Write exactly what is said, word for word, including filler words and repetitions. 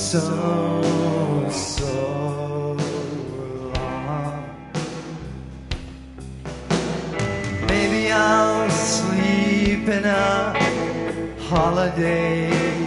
so, so long. Maybe I'll sleep in a holiday